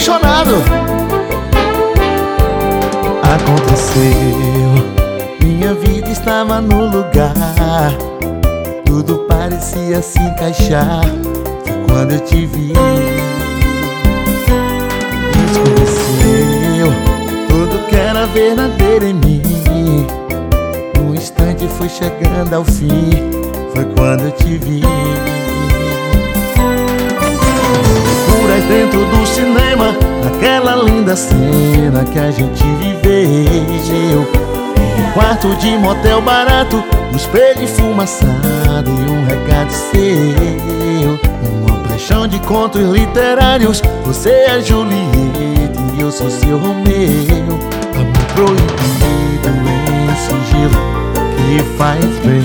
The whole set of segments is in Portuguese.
apaixonado. Aconteceu, minha vida estava no lugar, tudo parecia se encaixar. Foi quando eu te vi. Escureceu tudo que era verdadeiro em mim. Um instante foi chegando ao fim. Foi quando eu te vi. Por aí dentro do cinema, aquela linda cena que a gente viveu. Um quarto de motel barato, um espelho enfumaçado e um recado seu. Uma paixão de contos literários. Você é Julieta e eu sou seu Romeu. Amor proibido em sigilo que faz bem.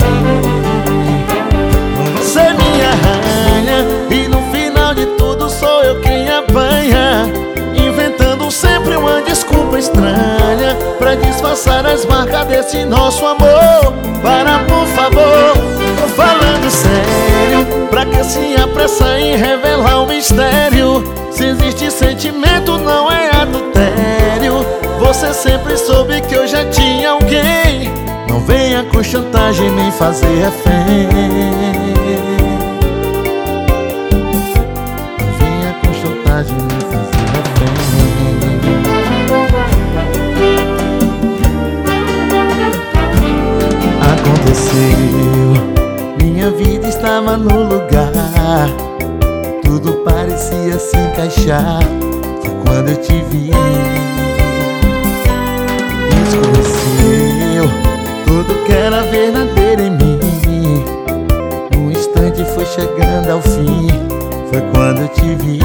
Você é minha rainha e no final de tudo sou eu quem apanha, inventando sempre uma desculpa estranha pra disfarçar as marcas desse nosso amor. Para, por favor, tô falando sério, pra que se apressa em revelar o mistério? Se existe sentimento não é adultério. Você sempre soube que eu já tinha alguém. Não venha com chantagem nem fazer refém. Não venha com chantagem nem fazer refém. Aconteceu, minha vida estava no lugar, tudo parecia se encaixar. Foi quando eu te vi. Escureceu tudo que era verdadeiro em mim. Um instante foi chegando ao fim. Foi quando eu te vi.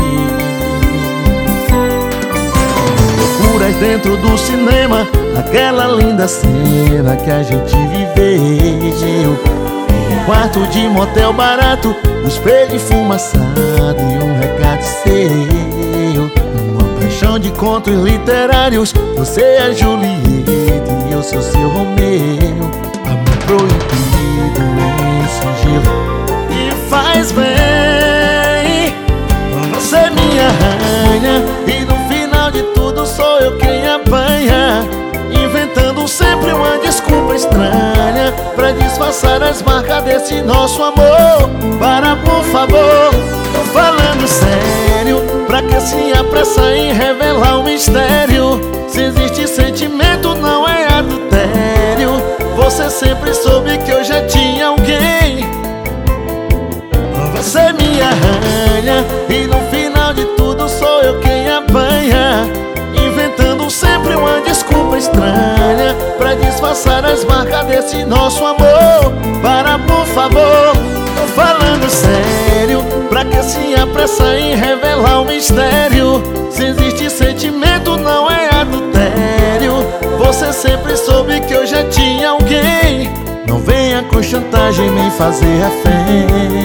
Por aí dentro do cinema, aquela linda cena que a gente viveu. Um quarto de motel barato, um espelho enfumaçado e um recado seu. Uma paixão de contos literários. Você é Julieta e eu sou seu Romeu. Amor proibido em sigilo e faz bem. Você é minha rainha e no final de tudo sou eu quem apanha, inventando sempre uma desculpa estranha pra disfarçar as marcas desse nosso amor. Para, por favor, tô falando sério, pra que se apressa em revelar o mistério? Se existe sentimento não é adultério. Você sempre soube que eu já tinha alguém. Você é minha rainha e no final de tudo sou eu quem apanha, inventando sempre uma desculpa estranha pra disfarçar as marcas desse nosso amor. Para, por favor, tô falando sério, pra que se apressa em revelar o mistério? Se existe sentimento não é adultério. Você sempre soube que eu já tinha alguém. Não venha com chantagem nem fazer refém.